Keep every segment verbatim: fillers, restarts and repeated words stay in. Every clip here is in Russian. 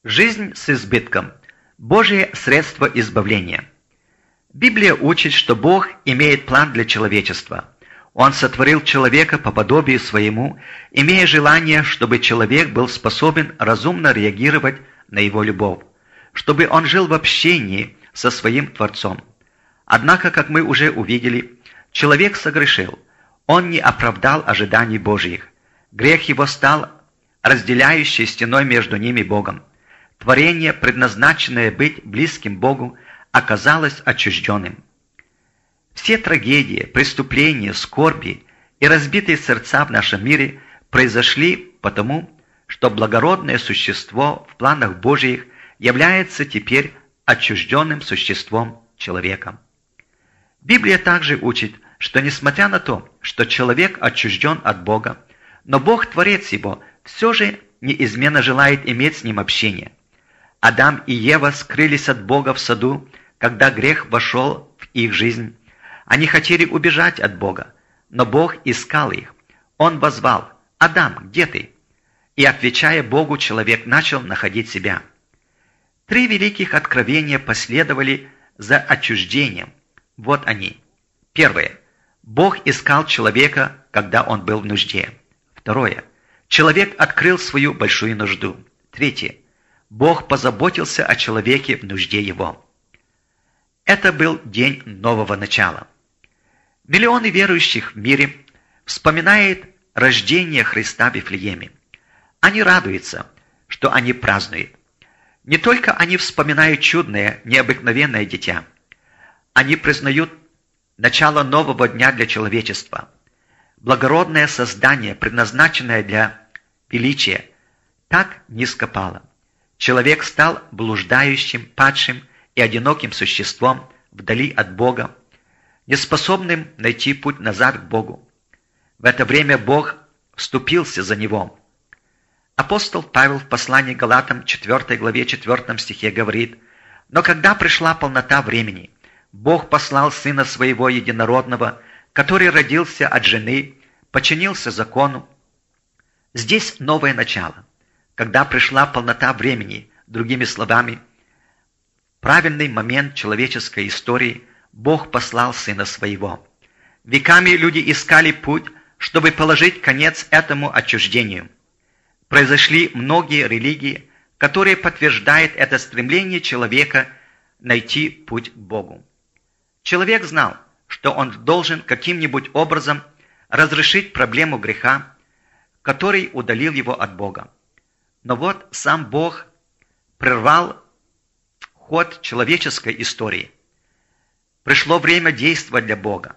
Жизнь с избытком. Божие средство избавления. Библия учит, что Бог имеет план для человечества. Он сотворил человека по подобию своему, имея желание, чтобы человек был способен разумно реагировать на его любовь, чтобы он жил в общении со своим Творцом. Однако, как мы уже увидели, человек согрешил. Он не оправдал ожиданий Божьих. Грех его стал разделяющей стеной между ними Богом. Творение, предназначенное быть близким Богу, оказалось отчужденным. Все трагедии, преступления, скорби и разбитые сердца в нашем мире произошли потому, что благородное существо в планах Божьих является теперь отчужденным существом человеком. Библия также учит, что несмотря на то, что человек отчужден от Бога, но Бог, Творец его, все же неизменно желает иметь с ним общение. Адам и Ева скрылись от Бога в саду, когда грех вошел в их жизнь. Они хотели убежать от Бога, но Бог искал их. Он воззвал: «Адам, где ты?» И, отвечая Богу, человек начал находить себя. Три великих откровения последовали за отчуждением. Вот они. Первое. Бог искал человека, когда он был в нужде. Второе. Человек открыл свою большую нужду. Третье. Бог позаботился о человеке в нужде его. Это был день нового начала. Миллионы верующих в мире вспоминают рождение Христа в Вифлееме. Они радуются, что они празднуют. Не только они вспоминают чудное, необыкновенное дитя. Они признают начало нового дня для человечества. Благородное создание, предназначенное для величия, так низко пало. Человек стал блуждающим, падшим и одиноким существом вдали от Бога, неспособным найти путь назад к Богу. В это время Бог вступился за него. Апостол Павел в послании к Галатам четвёртой главе четвёртом стихе говорит: «Но когда пришла полнота времени, Бог послал Сына Своего Единородного, который родился от жены, подчинился закону». Здесь новое начало. Когда пришла полнота времени, другими словами, в правильный момент человеческой истории, Бог послал Сына Своего. Веками люди искали путь, чтобы положить конец этому отчуждению. Произошли многие религии, которые подтверждают это стремление человека найти путь к Богу. Человек знал, что он должен каким-нибудь образом разрешить проблему греха, который удалил его от Бога. Но вот сам Бог прервал ход человеческой истории. Пришло время действовать для Бога.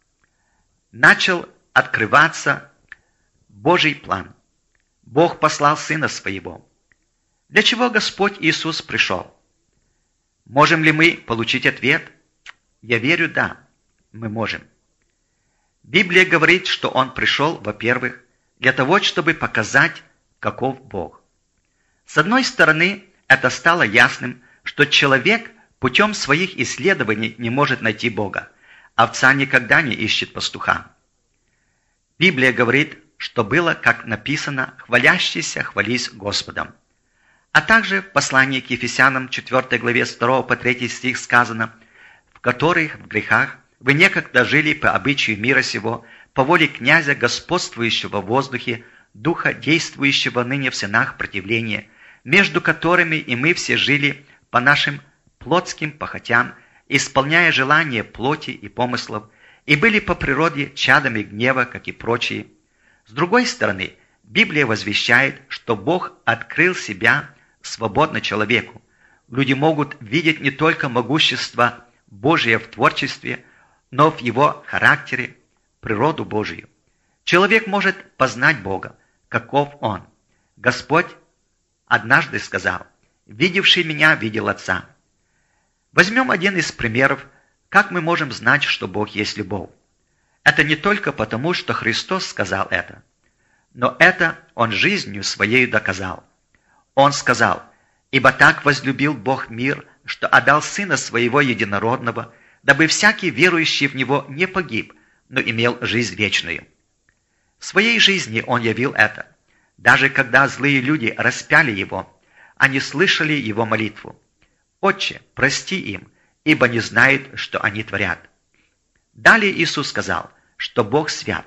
Начал открываться Божий план. Бог послал Сына Своего. Для чего Господь Иисус пришел? Можем ли мы получить ответ? Я верю, да, мы можем. Библия говорит, что Он пришел, во-первых, для того, чтобы показать, каков Бог. С одной стороны, это стало ясным, что человек путем своих исследований не может найти Бога. Овца никогда не ищет пастуха. Библия говорит, что было, как написано: «Хвалящийся, хвались Господом». А также в послании к Ефесянам четвёртой главе с второго по третий стих сказано: «В которых в грехах вы некогда жили по обычаю мира сего, по воле князя, господствующего в воздухе, духа, действующего ныне в сынах противления, между которыми и мы все жили по нашим плотским похотям, исполняя желания плоти и помыслов, и были по природе чадами гнева, как и прочие». С другой стороны, Библия возвещает, что Бог открыл себя свободно человеку. Люди могут видеть не только могущество Божие в творчестве, но в его характере, природу Божию. Человек может познать Бога, каков Он. Господь однажды сказал: «Видевший меня, видел Отца». Возьмем один из примеров, как мы можем знать, что Бог есть любовь. Это не только потому, что Христос сказал это, но это Он жизнью Своею доказал. Он сказал: «Ибо так возлюбил Бог мир, что отдал Сына Своего Единородного, дабы всякий верующий в Него не погиб, но имел жизнь вечную». В своей жизни Он явил это. Даже когда злые люди распяли Его, они слышали его молитву: «Отче, прости им, ибо не знают, что они творят». Далее Иисус сказал, что Бог свят.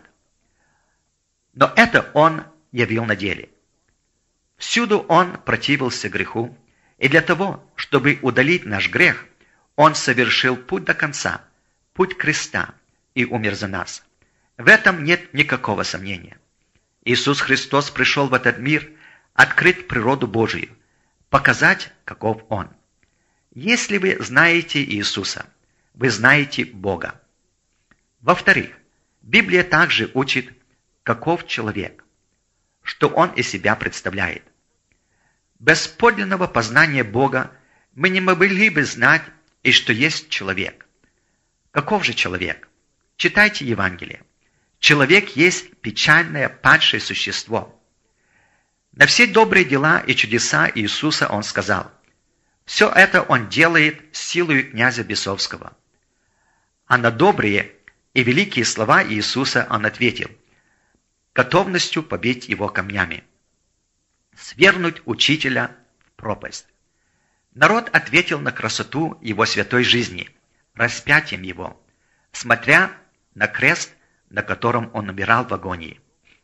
Но это Он явил на деле. Всюду Он противился греху, и для того, чтобы удалить наш грех, Он совершил путь до конца, путь креста, и умер за нас. В этом нет никакого сомнения. Иисус Христос пришел в этот мир открыть природу Божию, показать, каков Он. Если вы знаете Иисуса, вы знаете Бога. Во-вторых, Библия также учит, каков человек, что он из себя представляет. Без подлинного познания Бога мы не могли бы знать, и что есть человек. Каков же человек? Читайте Евангелие. Человек есть печальное падшее существо. На все добрые дела и чудеса Иисуса Он сказал: все это Он делает силою князя бесовского. А на добрые и великие слова Иисуса Он ответил готовностью побить его камнями, свергнуть учителя в пропасть. Народ ответил на красоту его святой жизни распятием его, смотря на крест, на котором он умирал в агонии.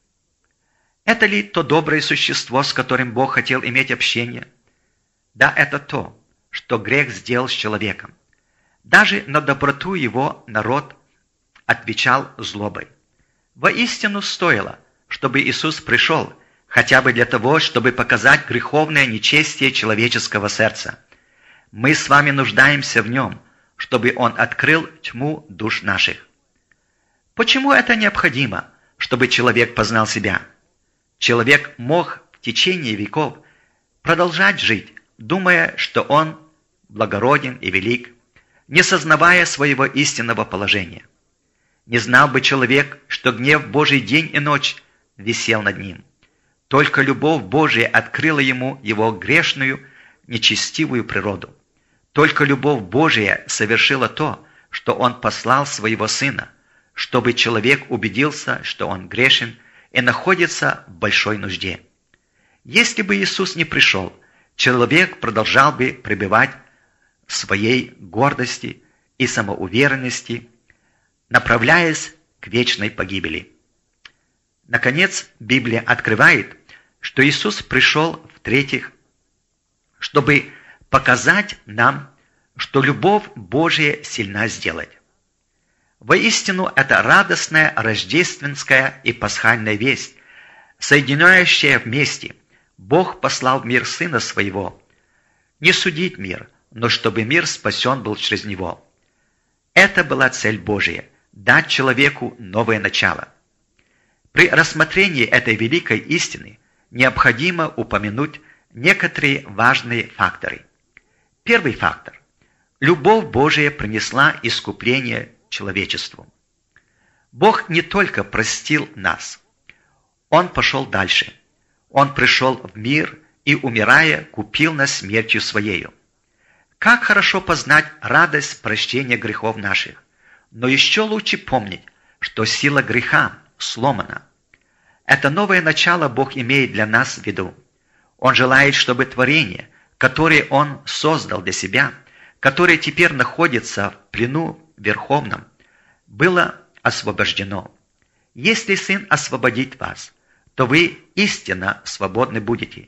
Это ли то доброе существо, с которым Бог хотел иметь общение? Да, это то, что грех сделал с человеком. Даже на доброту его народ отвечал злобой. Воистину стоило, чтобы Иисус пришел, хотя бы для того, чтобы показать греховное нечестие человеческого сердца. Мы с вами нуждаемся в Нем, чтобы Он открыл тьму душ наших. Почему это необходимо, чтобы человек познал себя? Человек мог в течение веков продолжать жить, думая, что он благороден и велик, не сознавая своего истинного положения. Не знал бы человек, что гнев Божий день и ночь висел над ним. Только любовь Божия открыла ему его грешную, нечестивую природу. Только любовь Божия совершила то, что Он послал Своего Сына, чтобы человек убедился, что он грешен и находится в большой нужде. Если бы Иисус не пришел, человек продолжал бы пребывать в своей гордости и самоуверенности, направляясь к вечной погибели. Наконец, Библия открывает, что Иисус пришел, в-третьих, чтобы показать нам, что любовь Божия сильна сделать. Воистину, это радостная рождественская и пасхальная весть, соединяющая вместе. Бог послал в мир Сына Своего, не судить мир, но чтобы мир спасен был через Него. Это была цель Божия – дать человеку новое начало. При рассмотрении этой великой истины необходимо упомянуть некоторые важные факторы. Первый фактор – любовь Божия принесла искупление человечеству. Бог не только простил нас, Он пошел дальше. Он пришел в мир и, умирая, купил нас смертью Своею. Как хорошо познать радость прощения грехов наших, но еще лучше помнить, что сила греха сломана. Это новое начало Бог имеет для нас в виду. Он желает, чтобы творение, которое Он создал для себя, которое теперь находится в плену верховном, было освобождено. Если Сын освободит вас, то вы истинно свободны будете.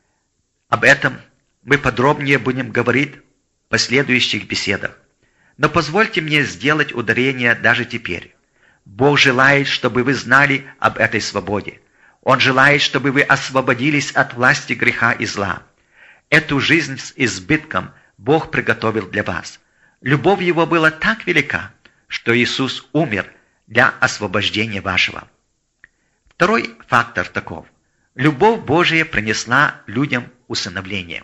Об этом мы подробнее будем говорить в последующих беседах. Но позвольте мне сделать ударение даже теперь. Бог желает, чтобы вы знали об этой свободе. Он желает, чтобы вы освободились от власти греха и зла. Эту жизнь с избытком Бог приготовил для вас. Любовь Его была так велика, что Иисус умер для освобождения вашего. Второй фактор таков. Любовь Божия принесла людям усыновление.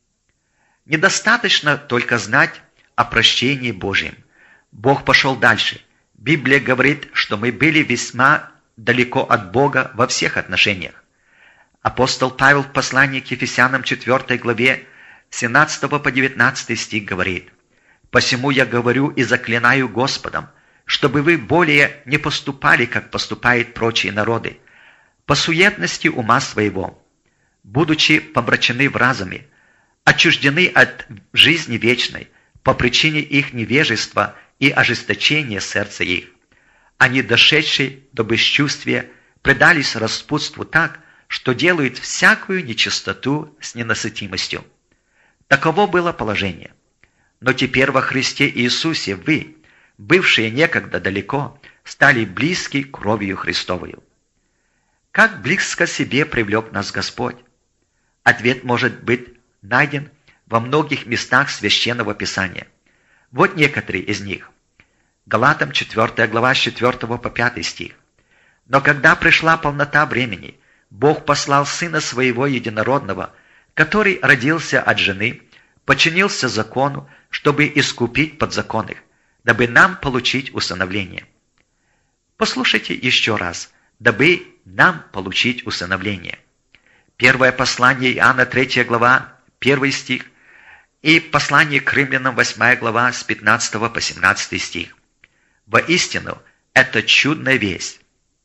Недостаточно только знать о прощении Божьем. Бог пошел дальше. Библия говорит, что мы были весьма далеко от Бога во всех отношениях. Апостол Павел в послании к Ефесянам четвёртой главе с семнадцатого по девятнадцатый стих говорит: «Посему я говорю и заклинаю Господом, чтобы вы более не поступали, как поступают прочие народы, по суетности ума своего, будучи помрачены в разуме, отчуждены от жизни вечной по причине их невежества и ожесточения сердца их. Они, дошедшие до бесчувствия, предались распутству так, что делают всякую нечистоту с ненасытимостью. Таково было положение. Но теперь во Христе Иисусе вы, бывшие некогда далеко, стали близки кровью Христовою. Как близко себе привлек нас Господь? Ответ может быть найден во многих местах Священного Писания. Вот некоторые из них. Галатам четвёртая глава с четвёртого по пятый стих. «Но когда пришла полнота времени, Бог послал Сына Своего Единородного, который родился от жены, подчинился закону, чтобы искупить подзаконных, дабы нам получить усыновление». Послушайте еще раз. «Дабы нам получить усыновление». Первое послание Иоанна, третья глава, первый стих, и послание к римлянам, восьмая глава, с пятнадцатого по семнадцатый стих. Воистину, это чудная весть.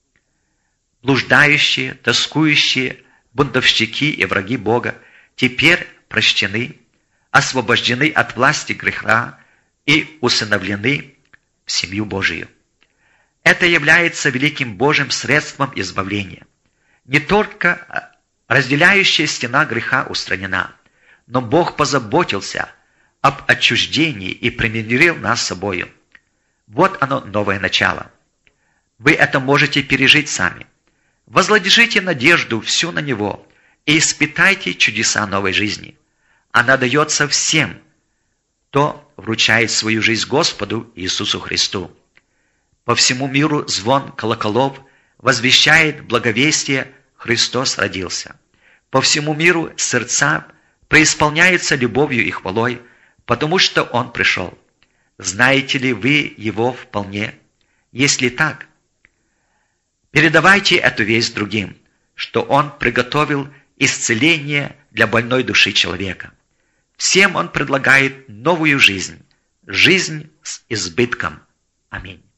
Блуждающие, тоскующие, бунтовщики и враги Бога теперь прощены, освобождены от власти греха и усыновлены в семью Божию. Это является великим Божьим средством избавления. Не только разделяющая стена греха устранена, но Бог позаботился об отчуждении и примирил нас с собою. Вот оно, новое начало. Вы это можете пережить сами. Возложите надежду всю на Него и испытайте чудеса новой жизни. Она дается всем, кто вручает свою жизнь Господу Иисусу Христу. По всему миру звон колоколов возвещает благовестие: Христос родился. По всему миру сердца преисполняются любовью и хвалой, потому что Он пришел. Знаете ли вы Его вполне? Если так, передавайте эту весть другим, что Он приготовил исцеление для больной души человека. Всем Он предлагает новую жизнь, жизнь с избытком. Аминь.